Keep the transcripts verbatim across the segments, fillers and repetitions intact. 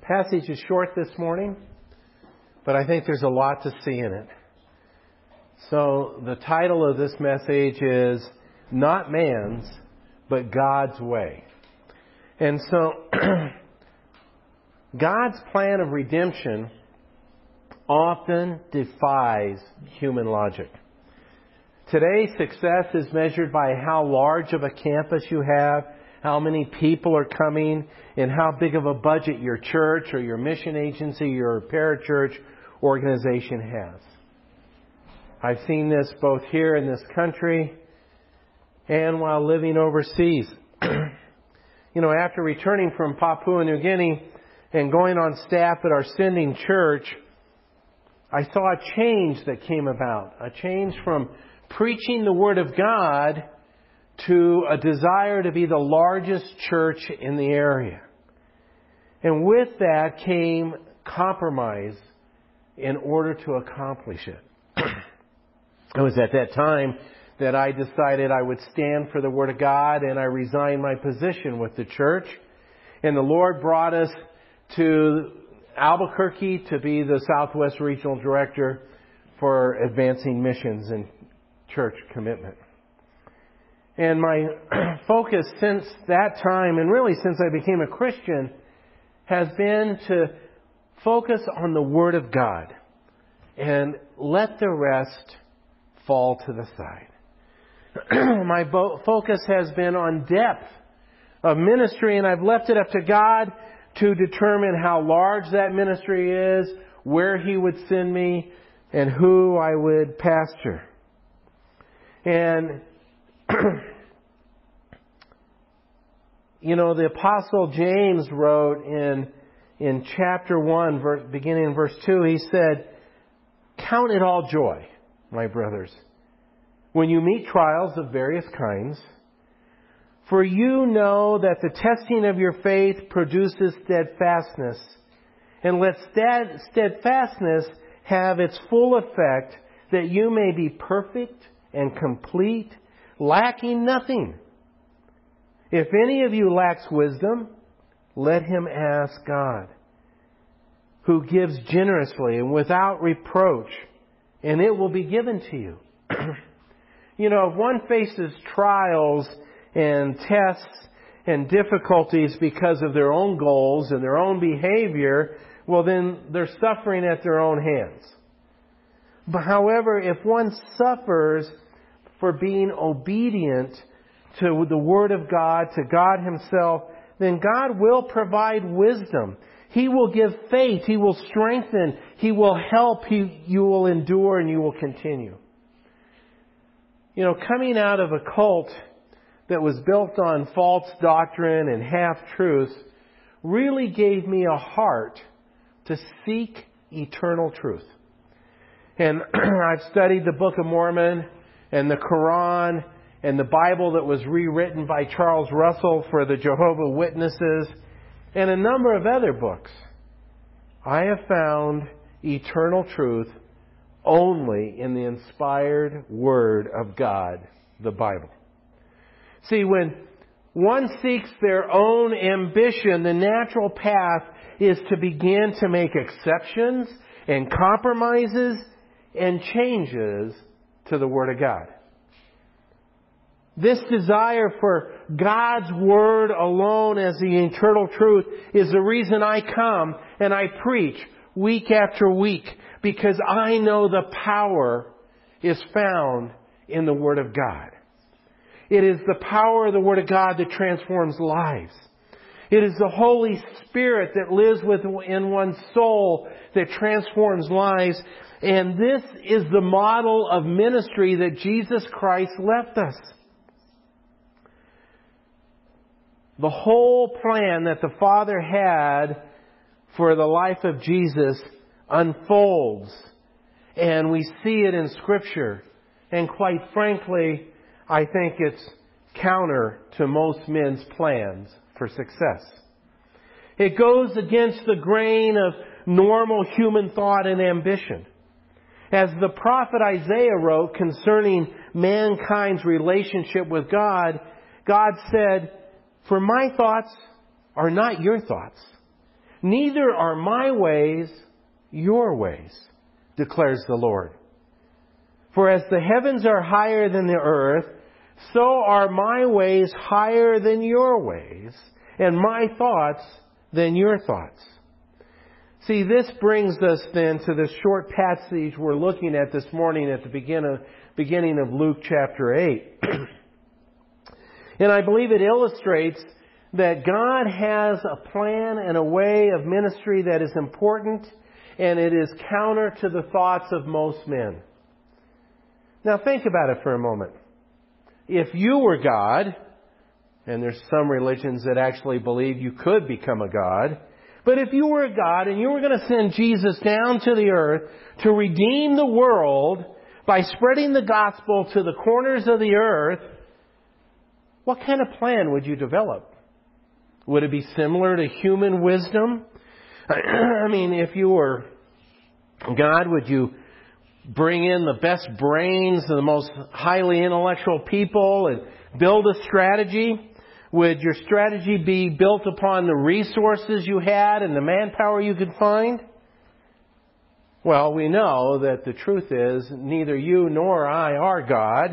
passage is short this morning, but I think there's a lot to see in it. So the title of this message is Not Man's, but God's Way. And so God's plan of redemption often defies human logic. Today, success is measured by how large of a campus you have, how many people are coming, and how big of a budget your church or your mission agency, your parachurch organization has. I've seen this both here in this country and while living overseas. You know, after returning from Papua New Guinea and going on staff at our sending church, I saw a change that came about. A change from preaching the Word of God to a desire to be the largest church in the area. And with that came compromise in order to accomplish it. It was at that time that I decided I would stand for the Word of God, and I resigned my position with the church. And the Lord brought us to Albuquerque to be the Southwest Regional Director for advancing missions and church commitment. And my focus since that time, and really since I became a Christian, has been to focus on the Word of God and let the rest fall to the side. My bo- focus has been on depth of ministry, and I've left it up to God to determine how large that ministry is, where He would send me, and who I would pastor. And, you know, the Apostle James wrote in, in chapter one, verse, beginning in verse two, he said, "Count it all joy, my brothers, when you meet trials of various kinds, for you know that the testing of your faith produces steadfastness, and let steadfastness have its full effect, that you may be perfect and complete, lacking nothing. If any of you lacks wisdom, let him ask God, who gives generously and without reproach, and it will be given to you." You know, if one faces trials and tests and difficulties because of their own goals and their own behavior, well, then they're suffering at their own hands. But however, if one suffers for being obedient to the Word of God, to God Himself, then God will provide wisdom. He will give faith. He will strengthen. He will help. He, you will endure and you will continue. You know, coming out of a cult that was built on false doctrine and half-truths really gave me a heart to seek eternal truth. And I've studied the Book of Mormon and the Quran and the Bible that was rewritten by Charles Russell for the Jehovah's Witnesses and a number of other books. I have found eternal truth only in the inspired Word of God, the Bible. See, when one seeks their own ambition, the natural path is to begin to make exceptions and compromises and changes to the Word of God. This desire for God's Word alone as the eternal truth is the reason I come and I preach week after week, because I know the power is found in the Word of God. It is the power of the Word of God that transforms lives. It is the Holy Spirit that lives within one's soul that transforms lives. And this is the model of ministry that Jesus Christ left us. The whole plan that the Father had for the life of Jesus unfolds. And we see it in Scripture. And quite frankly, I think it's counter to most men's plans for success. It goes against the grain of normal human thought and ambition. As the prophet Isaiah wrote concerning mankind's relationship with God, God said, "For my thoughts are not your thoughts, Neither are my ways your ways, declares the Lord. For as the heavens are higher than the earth, so are my ways higher than your ways, and my thoughts than your thoughts. See, this brings us then to the short passage we're looking at this morning at the beginning of, beginning of Luke chapter eight. And I believe it illustrates that God has a plan and a way of ministry that is important, and it is counter to the thoughts of most men. Now think about it for a moment. If you were God, and there's some religions that actually believe you could become a God, but if you were a God and you were going to send Jesus down to the earth to redeem the world by spreading the gospel to the corners of the earth, what kind of plan would you develop? Would it be similar to human wisdom? I mean, if you were God, would you bring in the best brains and the most highly intellectual people and build a strategy? Would your strategy be built upon the resources you had and the manpower you could find? Well, we know that the truth is neither you nor I are God.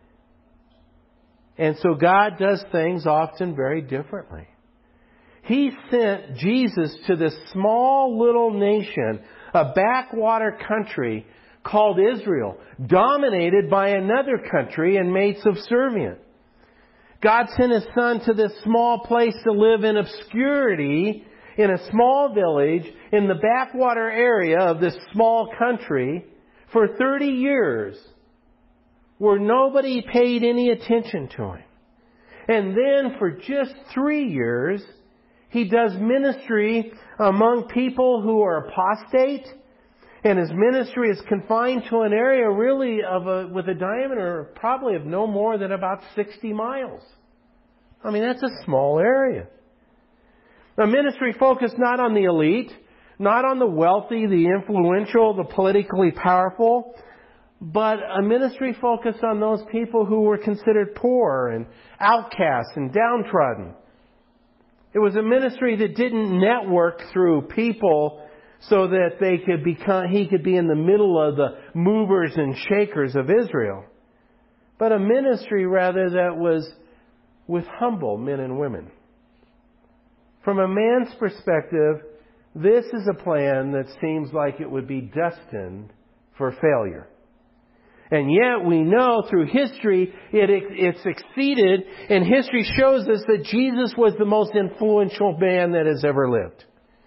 And so God does things often very differently. He sent Jesus to this small little nation, a backwater country called Israel, dominated by another country and made subservient. God sent His Son to this small place to live in obscurity, in a small village, in the backwater area of this small country for thirty years, where nobody paid any attention to Him. And then for just three years, He does ministry among people who are apostate, and His ministry is confined to an area really of a, with a diameter probably of no more than about sixty miles. I mean, that's a small area. A ministry focused not on the elite, not on the wealthy, the influential, the politically powerful, but a ministry focused on those people who were considered poor and outcasts and downtrodden. It was a ministry that didn't network through people so that they could become, he could be in the middle of the movers and shakers of Israel. But a ministry rather that was with humble men and women. From a man's perspective, this is a plan that seems like it would be destined for failure. And yet we know through history it, it succeeded, and history shows us that Jesus was the most influential man that has ever lived.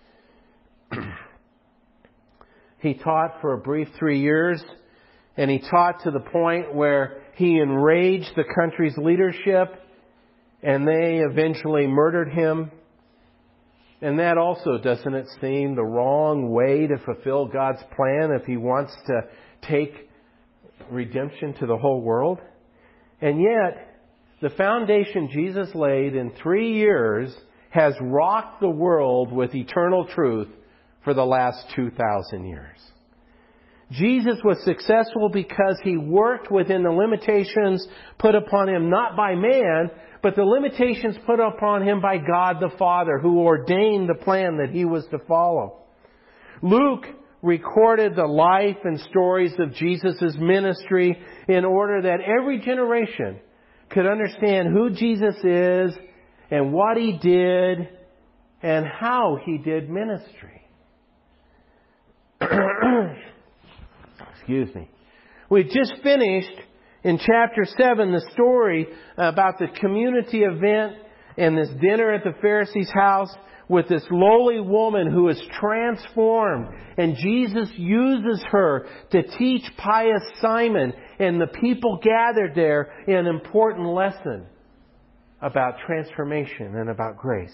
He taught for a brief three years, and He taught to the point where He enraged the country's leadership, and they eventually murdered Him. And that also, doesn't it seem the wrong way to fulfill God's plan if He wants to take redemption to the whole world? And yet, the foundation Jesus laid in three years has rocked the world with eternal truth for the last two thousand years. Jesus was successful because He worked within the limitations put upon Him not by man, but the limitations put upon Him by God the Father, who ordained the plan that He was to follow. Luke recorded the life and stories of Jesus' ministry in order that every generation could understand who Jesus is and what He did and how He did ministry. Excuse me. We just finished in chapter seven the story about the community event and this dinner at the Pharisee's house with this lowly woman who is transformed. And Jesus uses her to teach pious Simon and the people gathered there an important lesson about transformation and about grace.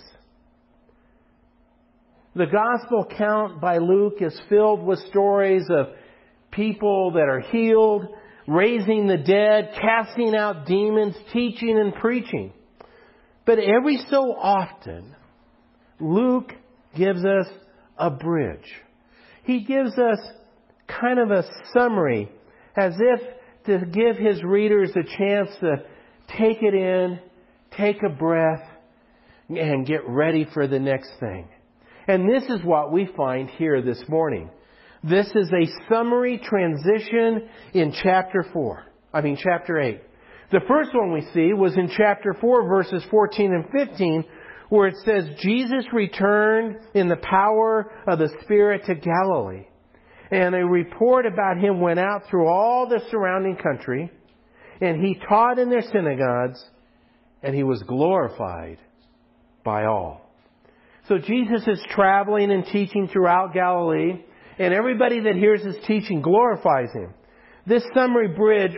The gospel account by Luke is filled with stories of people that are healed, raising the dead, casting out demons, teaching and preaching. But every so often, Luke gives us a bridge. He gives us kind of a summary, as if to give his readers a chance to take it in, take a breath, and get ready for the next thing. And this is what we find here this morning. This is a summary transition in chapter four. I mean chapter eight. The first one we see was in chapter four, verses fourteen and fifteen, where it says, Jesus returned in the power of the Spirit to Galilee. And a report about Him went out through all the surrounding country. And He taught in their synagogues. And He was glorified by all. So Jesus is traveling and teaching throughout Galilee. And everybody that hears His teaching glorifies Him. This summary bridge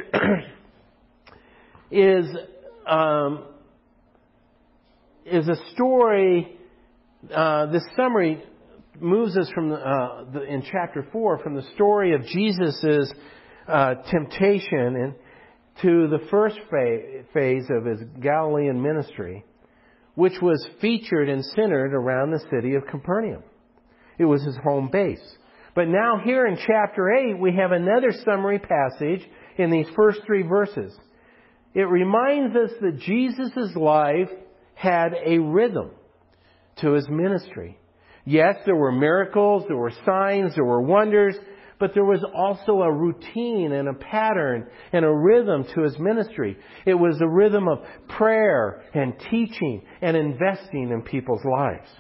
is um, is a story. Uh, this summary moves us from uh, the, in chapter four from the story of Jesus's uh, temptation and to the first fa- phase of His Galilean ministry, which was featured and centered around the city of Capernaum. It was His home base. But now here in chapter eight, we have another summary passage in these first three verses. It reminds us that Jesus' life had a rhythm to His ministry. Yes, there were miracles, there were signs, there were wonders, but there was also a routine and a pattern and a rhythm to His ministry. It was a rhythm of prayer and teaching and investing in people's lives.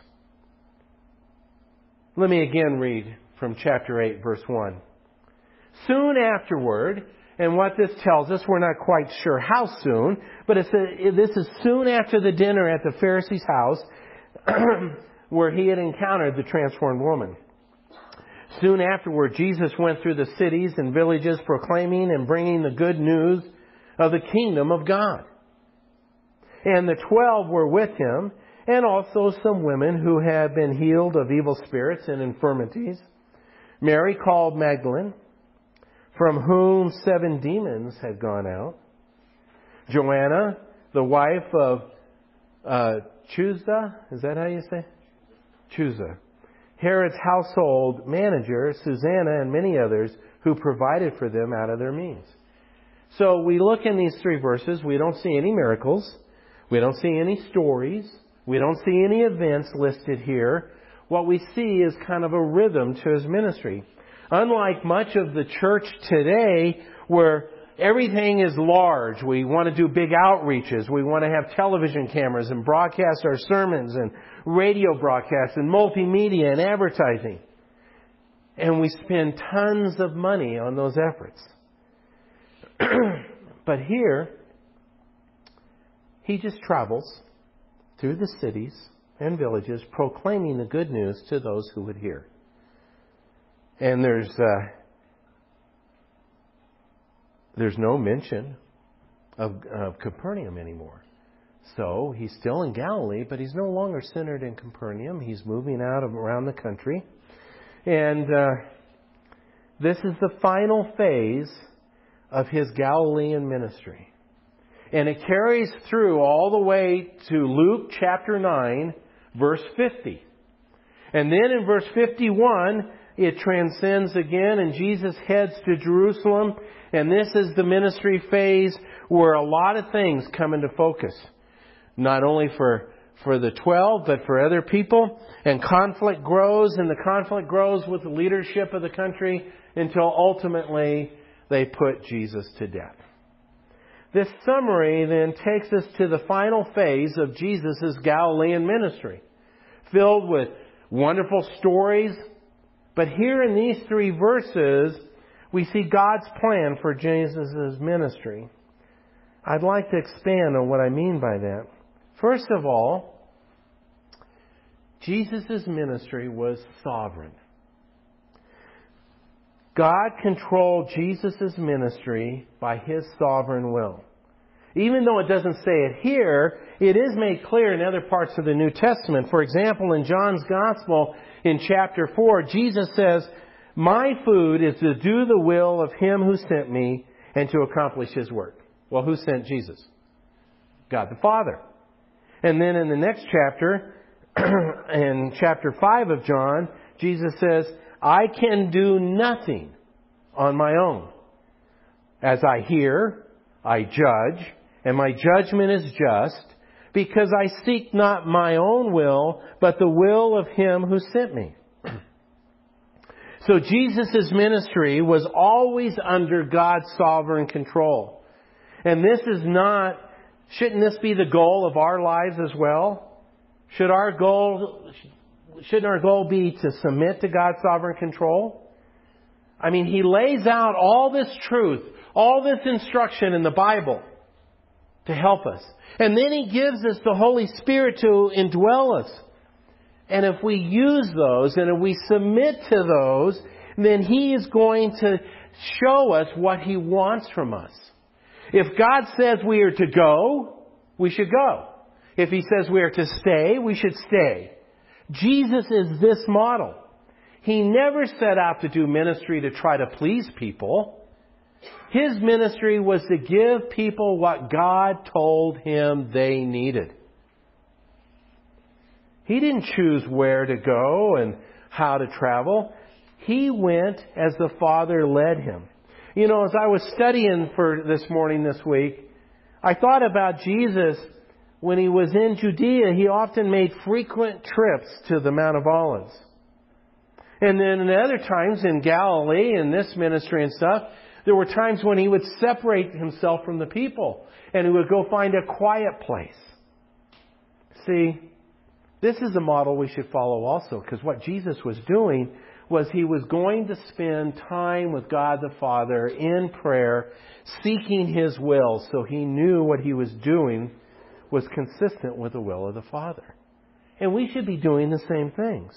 Let me again read from chapter eight, verse one. Soon afterward, and what this tells us, we're not quite sure how soon, but it's a, this is soon after the dinner at the Pharisee's house where He had encountered the transformed woman. Soon afterward, Jesus went through the cities and villages proclaiming and bringing the good news of the kingdom of God. And the twelve were with Him, and also some women who had been healed of evil spirits and infirmities. Mary called Magdalene, from whom seven demons had gone out. Joanna, the wife of uh, Chuza, is that how you say? Chuza. Herod's household manager, Susanna, and many others who provided for them out of their means. So we look in these three verses, we don't see any miracles, we don't see any stories, we don't see any events listed here. What we see is kind of a rhythm to His ministry. Unlike much of the church today, where everything is large, we want to do big outreaches, we want to have television cameras and broadcast our sermons and radio broadcasts and multimedia and advertising. And we spend tons of money on those efforts. But here, He just travels through the cities and villages proclaiming the good news to those who would hear. And there's uh, there's no mention of, of Capernaum anymore. So He's still in Galilee, but He's no longer centered in Capernaum. He's moving out of, around the country. And uh, this is the final phase of His Galilean ministry. And it carries through all the way to Luke chapter nine, verse fifty. And then in verse fifty-one, it transcends again and Jesus heads to Jerusalem. And this is the ministry phase where a lot of things come into focus. Not only for, for the twelve, but for other people. And conflict grows, and the conflict grows with the leadership of the country until ultimately they put Jesus to death. This summary then takes us to the final phase of Jesus' Galilean ministry, filled with wonderful stories. But here in these three verses, we see God's plan for Jesus' ministry. I'd like to expand on what I mean by that. First of all, Jesus' ministry was sovereign. God controlled Jesus' ministry by His sovereign will. Even though it doesn't say it here, it is made clear in other parts of the New Testament. For example, in John's Gospel, in chapter four, Jesus says, "My food is to do the will of Him who sent me and to accomplish His work." Well, who sent Jesus? God the Father. And then in the next chapter, in chapter five of John, Jesus says, "I can do nothing on my own. As I hear, I judge, and my judgment is just, because I seek not my own will, but the will of Him who sent me. So Jesus' ministry was always under God's sovereign control. And this is not, shouldn't this be the goal of our lives as well? Should our goal, shouldn't our goal be to submit to God's sovereign control? I mean, He lays out all this truth, all this instruction in the Bible to help us. And then He gives us the Holy Spirit to indwell us. And if we use those and if we submit to those, then He is going to show us what He wants from us. If God says we are to go, we should go. If He says we are to stay, we should stay. Jesus is this model. He never set out to do ministry to try to please people. His ministry was to give people what God told Him they needed. He didn't choose where to go and how to travel. He went as the Father led Him. You know, as I was studying for this morning this week, I thought about Jesus when He was in Judea. He often made frequent trips to the Mount of Olives. And then in other times in Galilee and this ministry and stuff, there were times when He would separate Himself from the people and He would go find a quiet place. See, this is a model we should follow also, because what Jesus was doing was He was going to spend time with God the Father in prayer, seeking His will, so He knew what He was doing was consistent with the will of the Father. And we should be doing the same things.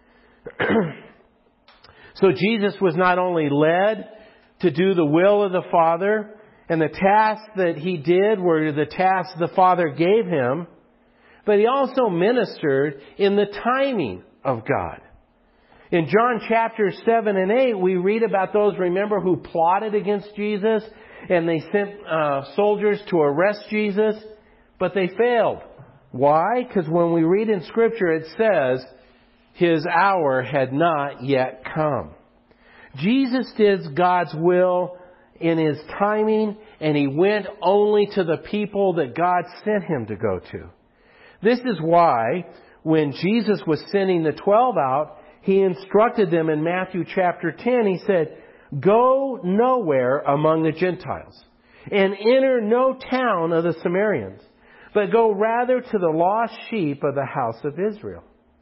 So Jesus was not only led to do the will of the Father, and the tasks that He did were the tasks the Father gave Him, but He also ministered in the timing of God. In John chapters seven and eight, we read about those, remember, who plotted against Jesus, and they sent uh, soldiers to arrest Jesus, but they failed. Why? Because when we read in Scripture, it says, His hour had not yet come. Jesus did God's will in His timing, and He went only to the people that God sent Him to go to. This is why when Jesus was sending the twelve out, He instructed them in Matthew chapter ten. He said, "Go nowhere among the Gentiles, and enter no town of the Samaritans, but go rather to the lost sheep of the house of Israel."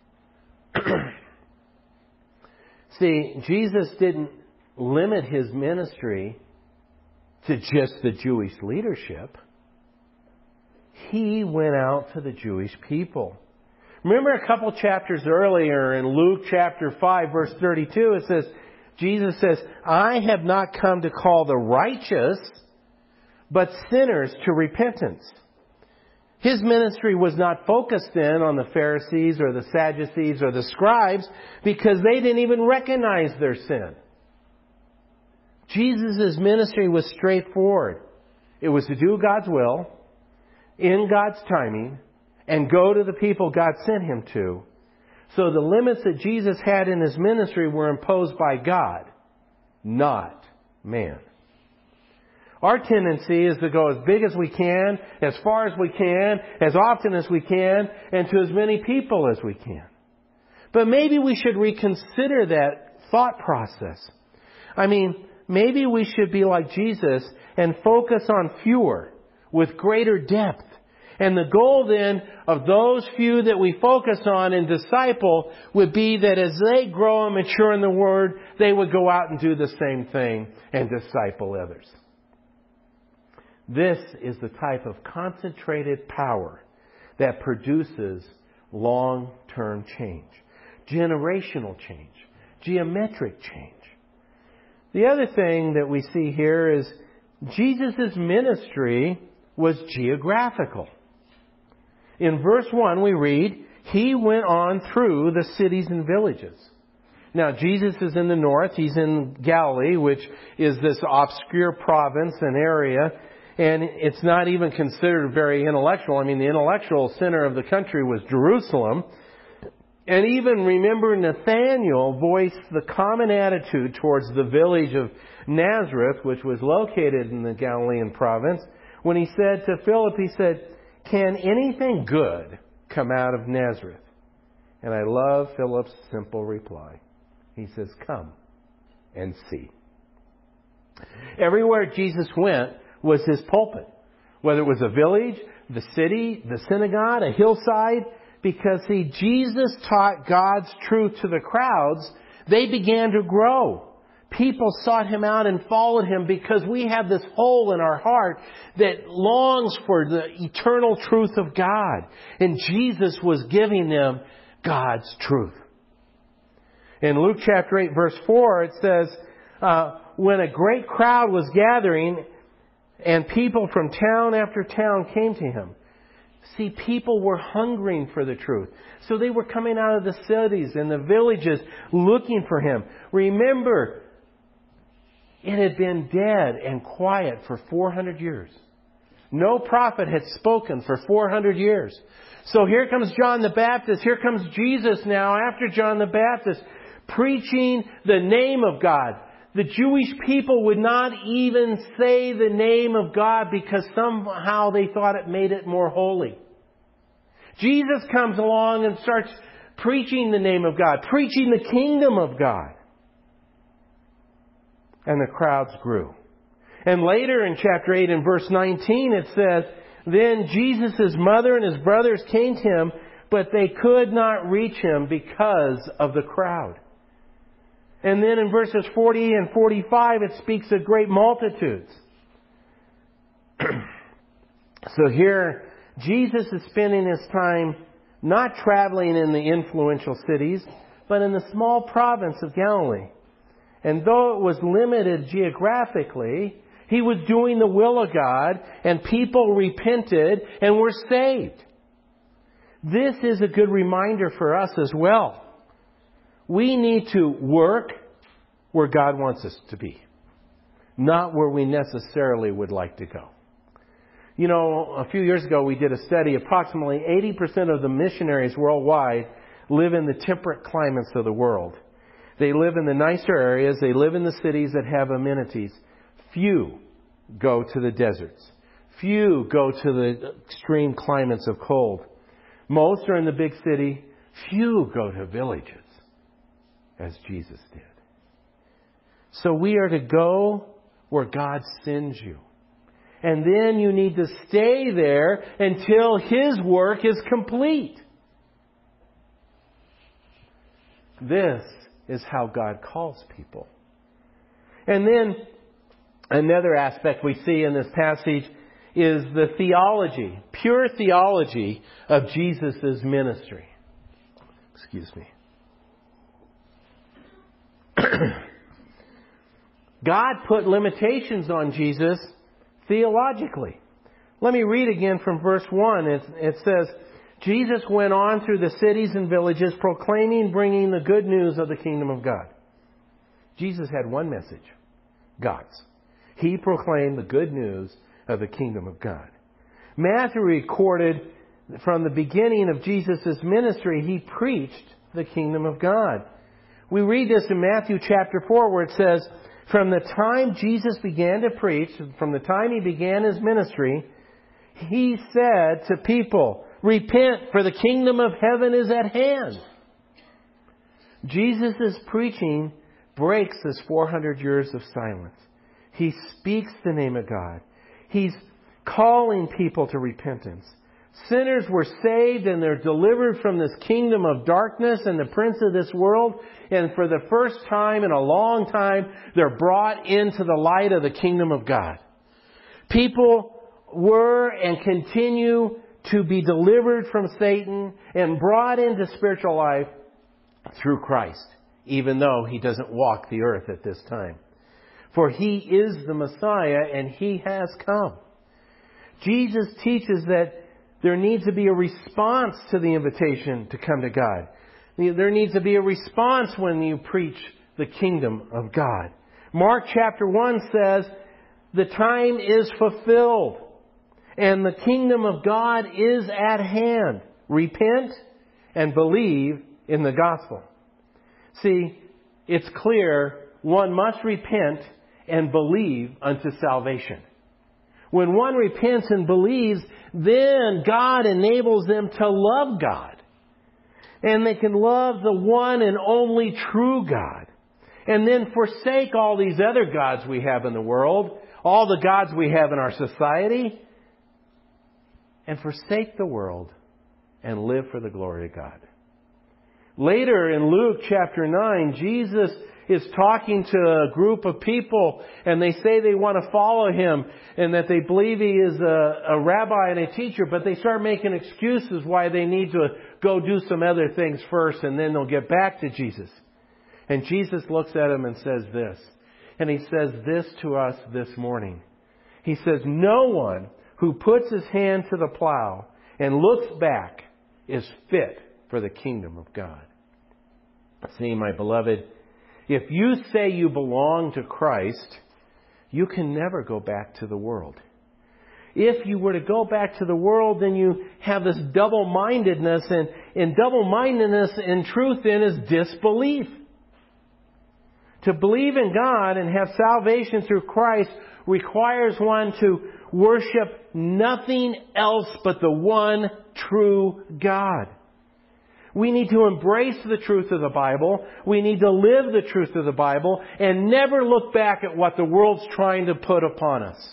See, Jesus didn't limit His ministry to just the Jewish leadership. He went out to the Jewish people. Remember a couple chapters earlier in Luke chapter five, verse thirty-two, it says, Jesus says, "I have not come to call the righteous, but sinners to repentance." His ministry was not focused then on the Pharisees or the Sadducees or the scribes, because they didn't even recognize their sin. Jesus' ministry was straightforward. It was to do God's will, in God's timing, and go to the people God sent Him to. So the limits that Jesus had in His ministry were imposed by God, not man. Our tendency is to go as big as we can, as far as we can, as often as we can, and to as many people as we can. But maybe we should reconsider that thought process. I mean, maybe we should be like Jesus and focus on fewer with greater depth. And the goal then of those few that we focus on and disciple would be that as they grow and mature in the Word, they would go out and do the same thing and disciple others. This is the type of concentrated power that produces long-term change, generational change, geometric change. The other thing that we see here is Jesus' ministry was geographical. In verse one we read, He went on through the cities and villages. Now Jesus is in the north. He's in Galilee, which is this obscure province and area. And it's not even considered very intellectual. I mean, the intellectual center of the country was Jerusalem. And even remember, Nathanael voiced the common attitude towards the village of Nazareth, which was located in the Galilean province, when he said to Philip, he said, can anything good come out of Nazareth? And I love Philip's simple reply. He says, come and see. Everywhere Jesus went was his pulpit. Whether it was a village, the city, the synagogue, a hillside. Because, see, Jesus taught God's truth to the crowds. They began to grow. People sought him out and followed him because we have this hole in our heart that longs for the eternal truth of God. And Jesus was giving them God's truth. In Luke chapter eight, verse four, it says, uh, when a great crowd was gathering and people from town after town came to him. See, people were hungering for the truth. So they were coming out of the cities and the villages looking for him. Remember, it had been dead and quiet for four hundred years. No prophet had spoken for four hundred years. So here comes John the Baptist. Here comes Jesus now after John the Baptist, preaching the name of God. The Jewish people would not even say the name of God because somehow they thought it made it more holy. Jesus comes along and starts preaching the name of God, preaching the kingdom of God. And the crowds grew. And later in chapter eight and verse nineteen it says, then Jesus' mother and his brothers came to him, but they could not reach him because of the crowd. And then in verses forty and forty-five, it speaks of great multitudes. So here, Jesus is spending his time not traveling in the influential cities, but in the small province of Galilee. And though it was limited geographically, he was doing the will of God, and people repented and were saved. This is a good reminder for us as well. We need to work where God wants us to be, not where we necessarily would like to go. You know, a few years ago we did a study. Approximately eighty percent of the missionaries worldwide live in the temperate climates of the world. They live in the nicer areas. They live in the cities that have amenities. Few go to the deserts. Few go to the extreme climates of cold. Most are in the big city. Few go to villages, as Jesus did. So we are to go where God sends you. And then you need to stay there until His work is complete. This is how God calls people. And then another aspect we see in this passage is the theology, pure theology of Jesus' ministry. Excuse me. God put limitations on Jesus theologically. Let me read again from verse one. It, it says, Jesus went on through the cities and villages, proclaiming, bringing the good news of the kingdom of God. Jesus had one message, God's. He proclaimed the good news of the kingdom of God. Matthew recorded from the beginning of Jesus' ministry, he preached the kingdom of God. We read this in Matthew chapter four where it says, from the time Jesus began to preach, from the time he began his ministry, he said to people, repent, for the kingdom of heaven is at hand. Jesus' preaching breaks this four hundred years of silence. He speaks the name of God. He's calling people to repentance. Sinners were saved and they're delivered from this kingdom of darkness and the prince of this world. And for the first time in a long time, they're brought into the light of the kingdom of God. People were and continue to be delivered from Satan and brought into spiritual life through Christ, even though He doesn't walk the earth at this time. For He is the Messiah and He has come. Jesus teaches that there needs to be a response to the invitation to come to God. There needs to be a response when you preach the kingdom of God. Mark chapter one says, the time is fulfilled and the kingdom of God is at hand. Repent and believe in the gospel. See, it's clear one must repent and believe unto salvation. When one repents and believes, then God enables them to love God. And they can love the one and only true God. And then forsake all these other gods we have in the world, all the gods we have in our society, and forsake the world and live for the glory of God. Later in Luke chapter nine, Jesus is talking to a group of people, and they say they want to follow Him and that they believe He is a, a rabbi and a teacher, but they start making excuses why they need to go do some other things first, and then they'll get back to Jesus. And Jesus looks at them and says this, and He says this to us this morning. He says, "No one who puts his hand to the plow and looks back is fit for the kingdom of God." See, my beloved, if you say you belong to Christ, you can never go back to the world. If you were to go back to the world, then you have this double-mindedness, and, and double-mindedness in truth then is disbelief. To believe in God and have salvation through Christ requires one to worship nothing else but the one true God. We need to embrace the truth of the Bible. We need to live the truth of the Bible and never look back at what the world's trying to put upon us.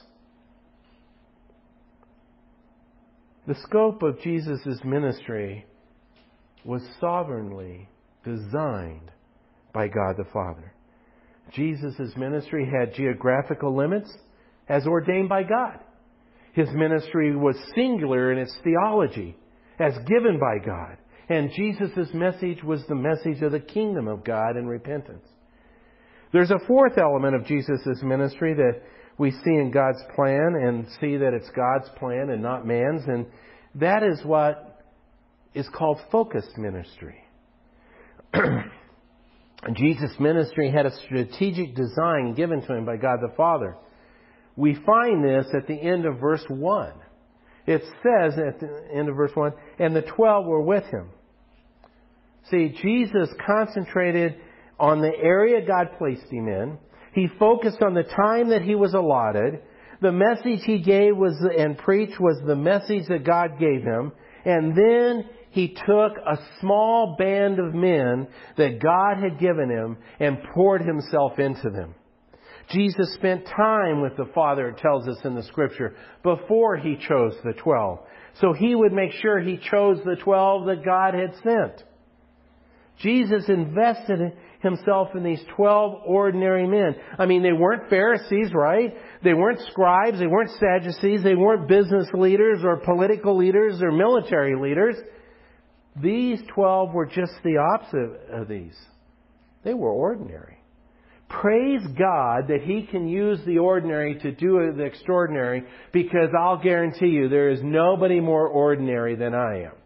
The scope of Jesus' ministry was sovereignly designed by God the Father. Jesus' ministry had geographical limits as ordained by God. His ministry was singular in its theology as given by God. And Jesus' message was the message of the kingdom of God and repentance. There's a fourth element of Jesus' ministry that we see in God's plan and see that it's God's plan and not man's. And that is what is called focused ministry. Jesus' ministry had a strategic design given to Him by God the Father. We find this at the end of verse one. It says at the end of verse one, "And the twelve were with Him." See, Jesus concentrated on the area God placed Him in. He focused on the time that He was allotted. The message He gave was and preached was the message that God gave Him. And then He took a small band of men that God had given Him and poured Himself into them. Jesus spent time with the Father, it tells us in the Scripture, before He chose the twelve. So He would make sure He chose the twelve that God had sent. Jesus invested Himself in these twelve ordinary men. I mean, they weren't Pharisees, right? They weren't scribes. They weren't Sadducees. They weren't business leaders or political leaders or military leaders. These twelve were just the opposite of these. They were ordinary. Praise God that He can use the ordinary to do the extraordinary, because I'll guarantee you there is nobody more ordinary than I am.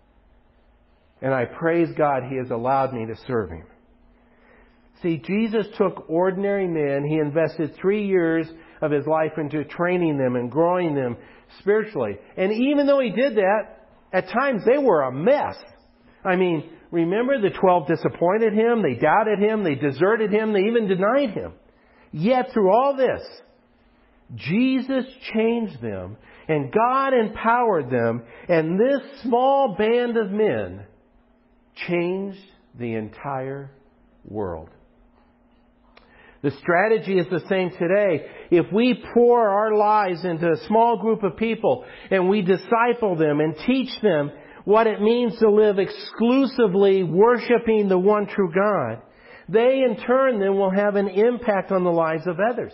And I praise God He has allowed me to serve Him. See, Jesus took ordinary men. He invested three years of His life into training them and growing them spiritually. And even though He did that, at times they were a mess. I mean, remember the twelve disappointed Him, they doubted Him, they deserted Him, they even denied Him. Yet through all this, Jesus changed them and God empowered them, and this small band of men changed the entire world. The strategy is the same today. If we pour our lives into a small group of people and we disciple them and teach them what it means to live exclusively worshiping the one true God, they in turn then will have an impact on the lives of others.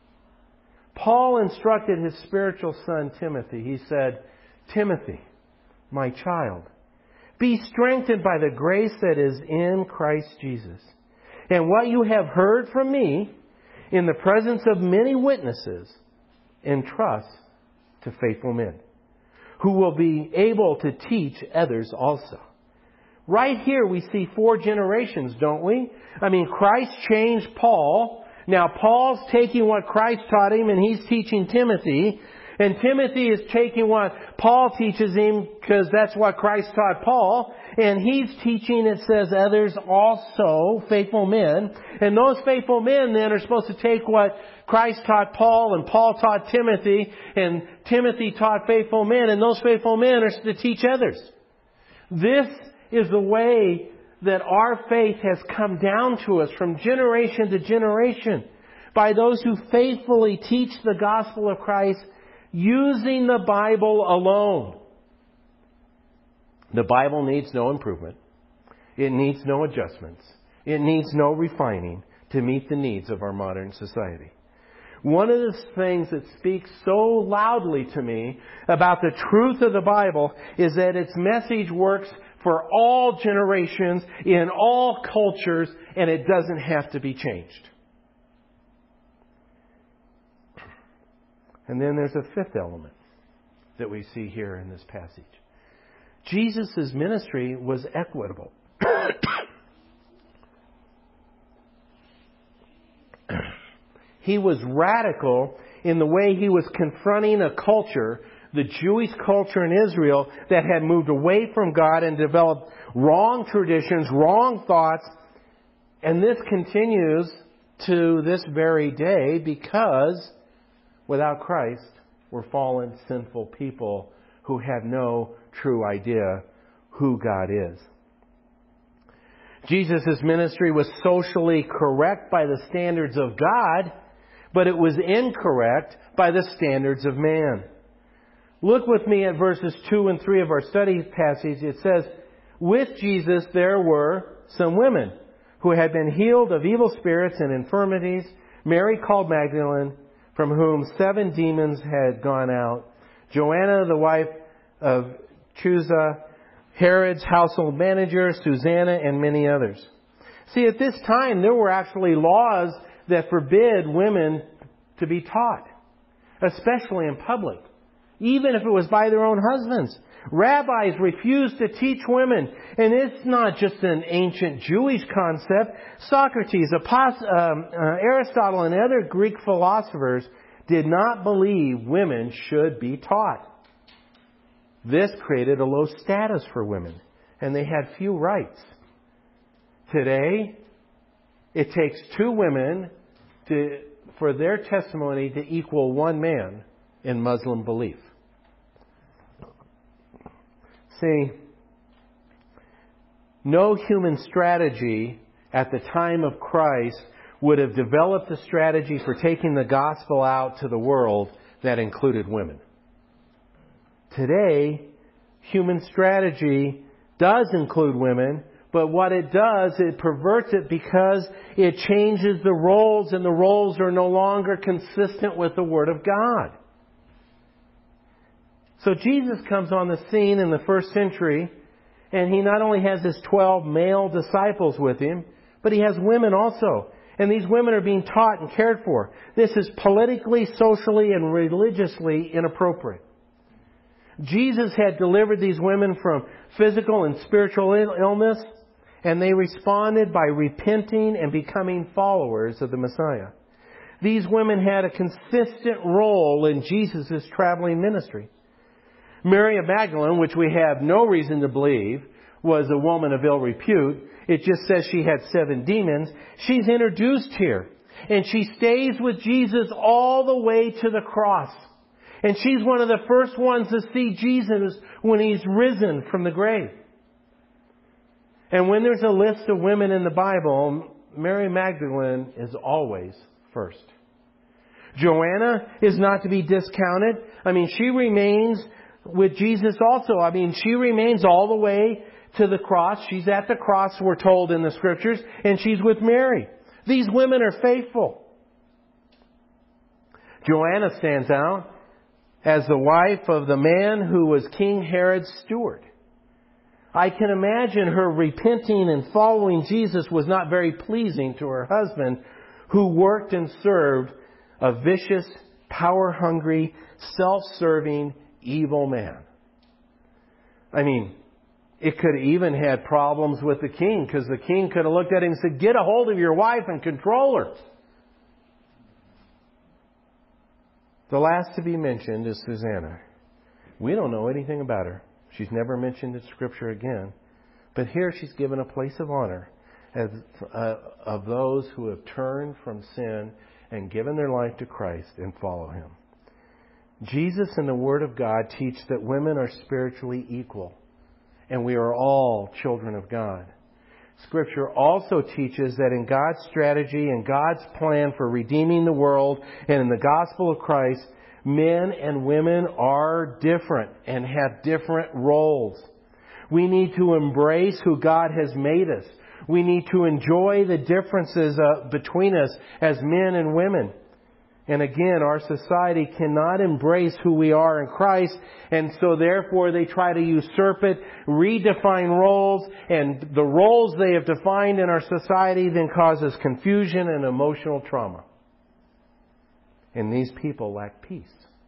Paul instructed his spiritual son Timothy. He said, "Timothy, my child, be strengthened by the grace that is in Christ Jesus. And what you have heard from me in the presence of many witnesses, entrust to faithful men, who will be able to teach others also." Right here we see four generations, don't we? I mean, Christ changed Paul. Now Paul's taking what Christ taught him and he's teaching Timothy. And Timothy is taking what Paul teaches him, because that's what Christ taught Paul. And he's teaching, it says, others also, faithful men. And those faithful men then are supposed to take what Christ taught Paul, and Paul taught Timothy, and Timothy taught faithful men, and those faithful men are to teach others. This is the way that our faith has come down to us from generation to generation, by those who faithfully teach the gospel of Christ using the Bible alone. The Bible needs no improvement. It needs no adjustments. It needs no refining to meet the needs of our modern society. One of the things that speaks so loudly to me about the truth of the Bible is that its message works for all generations, in all cultures, and it doesn't have to be changed. And then there's a fifth element that we see here in this passage. Jesus' ministry was equitable. He was radical in the way he was confronting a culture, the Jewish culture in Israel, that had moved away from God and developed wrong traditions, wrong thoughts. And this continues to this very day, because without Christ, we're fallen, sinful people who have no true idea who God is. Jesus' ministry was socially correct by the standards of God, but it was incorrect by the standards of man. Look with me at verses two and three of our study passage. It says, with Jesus there were some women who had been healed of evil spirits and infirmities. Mary called Magdalene, from whom seven demons had gone out. Joanna, the wife of Chuza, Herod's household manager, Susanna, and many others. See, at this time, there were actually laws that forbid women to be taught, especially in public, even if it was by their own husbands. Rabbis refused to teach women, and it's not just an ancient Jewish concept. Socrates, Apos- um, uh, Aristotle, and other Greek philosophers did not believe women should be taught. This created a low status for women, and they had few rights. Today, it takes two women to, for their testimony to equal one man in Muslim belief. See, no human strategy at the time of Christ would have developed a strategy for taking the gospel out to the world that included women. Today, human strategy does include women, but what it does, it perverts it because it changes the roles, and the roles are no longer consistent with the Word of God. So Jesus comes on the scene in the first century, and He not only has His twelve male disciples with Him, but He has women also. And these women are being taught and cared for. This is politically, socially, and religiously inappropriate. Jesus had delivered these women from physical and spiritual illness, and they responded by repenting and becoming followers of the Messiah. These women had a consistent role in Jesus' traveling ministry. Mary of Magdalene, which we have no reason to believe was a woman of ill repute, it just says she had seven demons. She's introduced here, and she stays with Jesus all the way to the cross. And she's one of the first ones to see Jesus when He's risen from the grave. And when there's a list of women in the Bible, Mary Magdalene is always first. Joanna is not to be discounted. I mean, she remains with Jesus also. I mean, she remains all the way to the cross. She's at the cross, we're told in the Scriptures, and she's with Mary. These women are faithful. Joanna stands out as the wife of the man who was King Herod's steward. I can imagine her repenting and following Jesus was not very pleasing to her husband, who worked and served a vicious, power-hungry, self-serving, evil man. I mean, it could have even had problems with the king, because the king could have looked at him and said, "Get a hold of your wife and control her." The last to be mentioned is Susanna. We don't know anything about her. She's never mentioned in Scripture again. But here she's given a place of honor as uh, of those who have turned from sin and given their life to Christ and follow Him. Jesus and the Word of God teach that women are spiritually equal, and we are all children of God. Scripture also teaches that in God's strategy and God's plan for redeeming the world and in the gospel of Christ, men and women are different and have different roles. We need to embrace who God has made us. We need to enjoy the differences uh, between us as men and women. And again, our society cannot embrace who we are in Christ, and so therefore they try to usurp it, redefine roles, and the roles they have defined in our society then causes confusion and emotional trauma. And these people lack peace.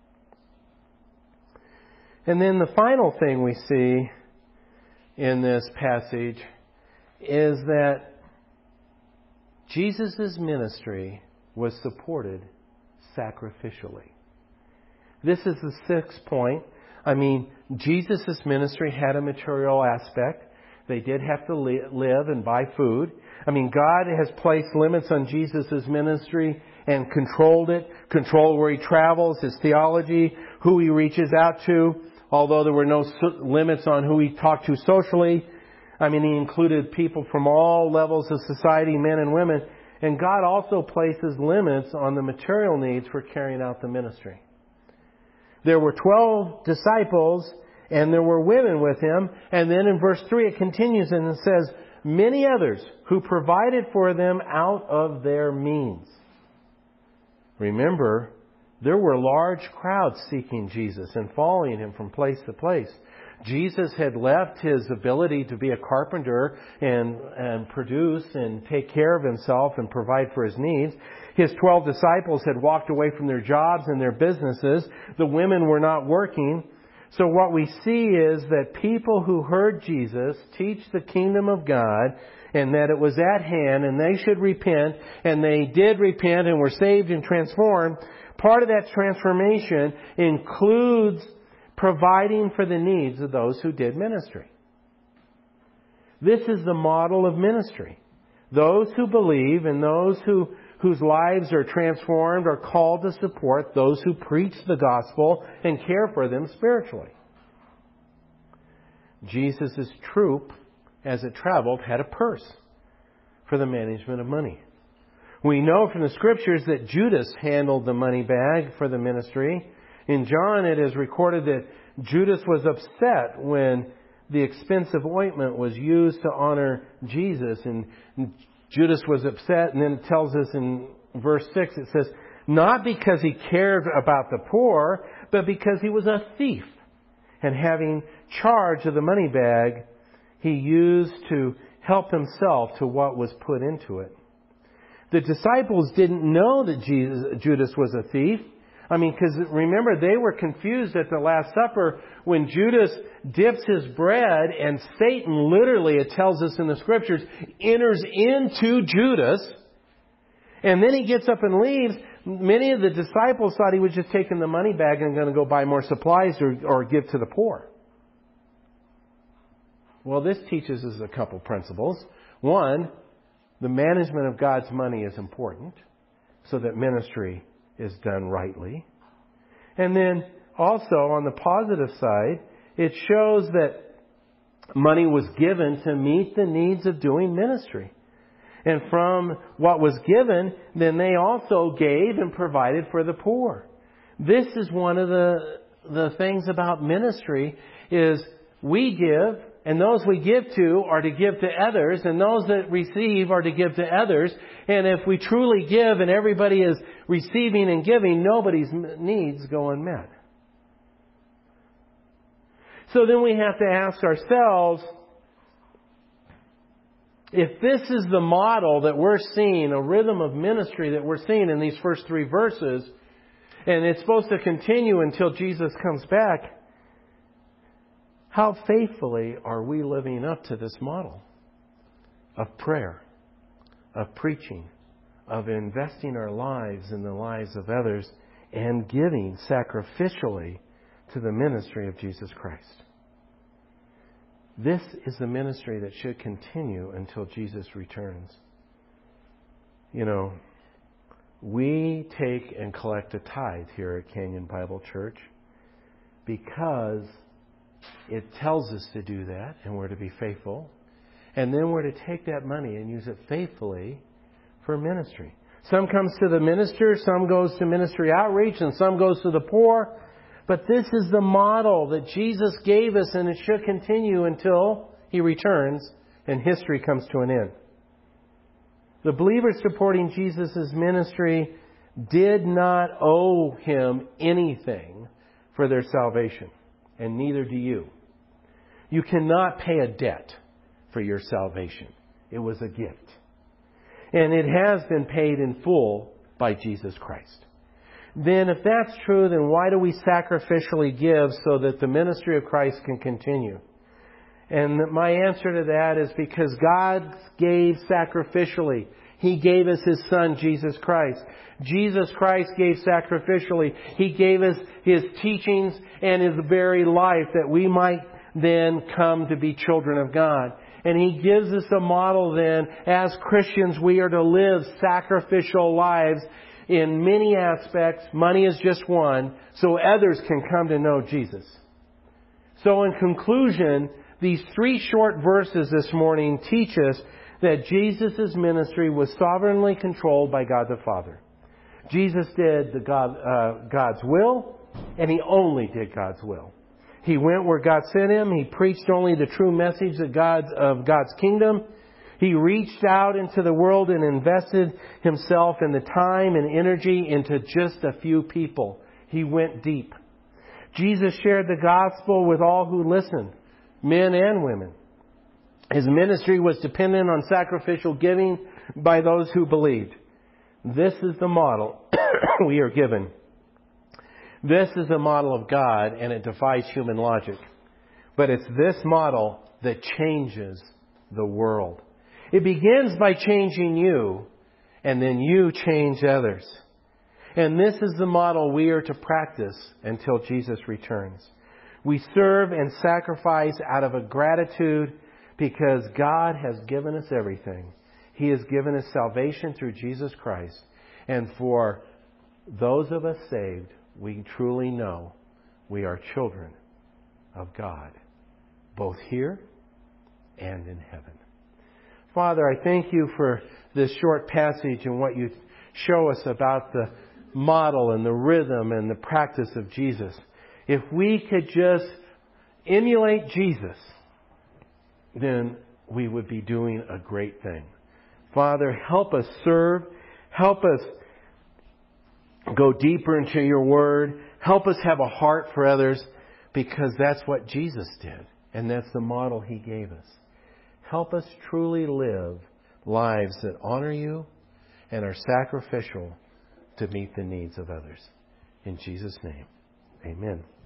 And then the final thing we see in this passage is that Jesus' ministry was supported sacrificially. This is the sixth point. I mean, Jesus' ministry had a material aspect. They did have to live and buy food. I mean, God has placed limits on Jesus' ministry and controlled it, controlled where He travels, His theology, who He reaches out to. Although there were no limits on who He talked to socially. I mean, He included people from all levels of society, men and women. And God also places limits on the material needs for carrying out the ministry. There were twelve disciples and there were women with Him. And then in verse three it continues and it says, many others who provided for them out of their means. Remember, there were large crowds seeking Jesus and following Him from place to place. Jesus had left His ability to be a carpenter and, and produce and take care of Himself and provide for His needs. His twelve disciples had walked away from their jobs and their businesses. The women were not working. So what we see is that people who heard Jesus teach the kingdom of God and that it was at hand and they should repent, and they did repent and were saved and transformed. Part of that transformation includes providing for the needs of those who did ministry. This is the model of ministry. Those who believe and those who, whose lives are transformed are called to support those who preach the gospel and care for them spiritually. Jesus' troop, as it traveled, had a purse for the management of money. We know from the Scriptures that Judas handled the money bag for the ministry. In John, it is recorded that Judas was upset when the expensive ointment was used to honor Jesus. And Judas was upset, and then it tells us in verse six, it says, not because he cared about the poor, but because he was a thief. And having charge of the money bag, he used to help himself to what was put into it. The disciples didn't know that Jesus, Judas was a thief. I mean, because remember, they were confused at the Last Supper when Judas dips his bread and Satan, literally, it tells us in the Scriptures, enters into Judas. And then he gets up and leaves. Many of the disciples thought he was just taking the money bag and going to go buy more supplies or, or give to the poor. Well, this teaches us a couple principles. One, the management of God's money is important so that ministry is done rightly. And then also on the positive side, it shows that money was given to meet the needs of doing ministry. And from what was given, then they also gave and provided for the poor. This is one of the, the things about ministry is we give, and those we give to are to give to others, and those that receive are to give to others. And if we truly give and everybody is receiving and giving, nobody's needs go unmet. So then we have to ask ourselves, if this is the model that we're seeing, a rhythm of ministry that we're seeing in these first three verses, and it's supposed to continue until Jesus comes back, how faithfully are we living up to this model of prayer, of preaching, of investing our lives in the lives of others and giving sacrificially to the ministry of Jesus Christ. This is the ministry that should continue until Jesus returns. You know, we take and collect a tithe here at Canyon Bible Church because it tells us to do that, and we're to be faithful. And then we're to take that money and use it faithfully for ministry. Some comes to the minister, some goes to ministry outreach, and some goes to the poor. But this is the model that Jesus gave us, and it should continue until He returns and history comes to an end. The believers supporting Jesus' ministry did not owe Him anything for their salvation, and neither do you. You cannot pay a debt for your salvation. It was a gift. And it has been paid in full by Jesus Christ. Then if that's true, then why do we sacrificially give so that the ministry of Christ can continue? And my answer to that is because God gave sacrificially. He gave us His Son, Jesus Christ. Jesus Christ gave sacrificially. He gave us His teachings and His very life that we might then come to be children of God. And He gives us a model then, as Christians, we are to live sacrificial lives in many aspects. Money is just one, so others can come to know Jesus. So in conclusion, these three short verses this morning teach us that Jesus' ministry was sovereignly controlled by God the Father. Jesus did the God, uh, God's will, and He only did God's will. He went where God sent Him. He preached only the true message of God's, of God's kingdom. He reached out into the world and invested Himself in the time and energy into just a few people. He went deep. Jesus shared the gospel with all who listened, men and women. His ministry was dependent on sacrificial giving by those who believed. This is the model we are given. This is the model of God, and it defies human logic. But it's this model that changes the world. It begins by changing you, and then you change others. And this is the model we are to practice until Jesus returns. We serve and sacrifice out of a gratitude because God has given us everything. He has given us salvation through Jesus Christ. And for those of us saved, we truly know we are children of God, both here and in heaven. Father, I thank You for this short passage and what You show us about the model and the rhythm and the practice of Jesus. If we could just emulate Jesus, then we would be doing a great thing. Father, help us serve. Help us go deeper into Your Word. Help us have a heart for others, because that's what Jesus did. And that's the model He gave us. Help us truly live lives that honor You and are sacrificial to meet the needs of others. In Jesus' name, amen.